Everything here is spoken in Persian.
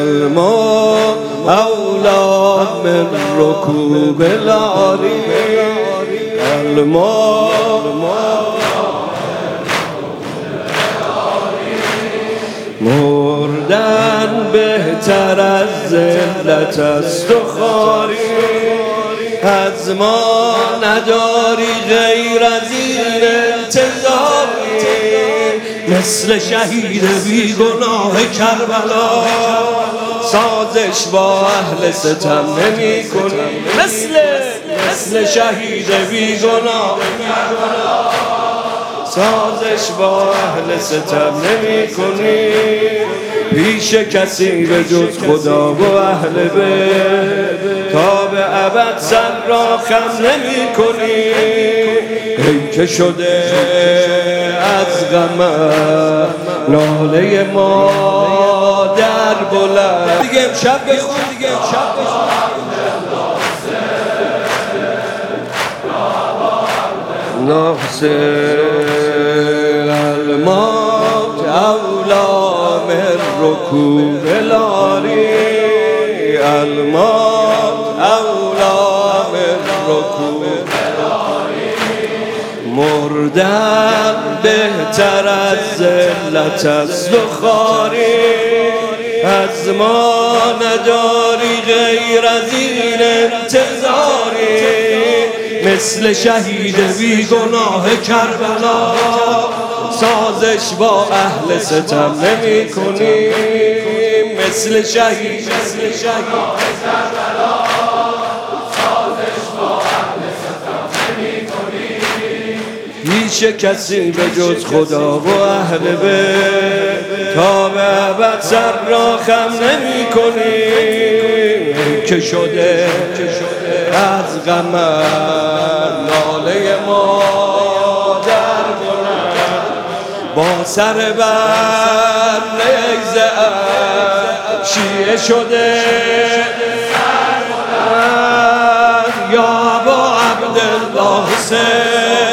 الماء أولى من ركوب العاری. مردن بهتر از ذلت است و خواری. از ما نداری غیر از این انتظاری. مثل شهید بیگناه کربلا سازش با اهل ستم نمی کنی. مثل شهید بیگناه کربلا سازش با اهل ستم نمی کنی. پیش کسی به جز خدا و اهل بیت تا به ابد سر را خم نمی کنی. ای که شده از غم ناله ما در بلند. دیگه امشب بخون، دیگه امشب بخون. ناصر الموت اولا من رکوب العاری. الموت اولا من رکوب العاری. مردن بهتر از ذلت است و خواری. از ما نداری غیر از این انتظاری. مثل شهید بیگناه کربلا سازش با اهل ستم نمی کنی. مثل شهید کربلا سازش با اهل ستم نمی کنی. هیچ کسی به جز خدا و اهل بیت تا به ابد سر را خم نمی کنی. که شده از غم ناله ما در بلند با سر بر نیزه شیعه شده سر بلند. یا با عبدالله حسین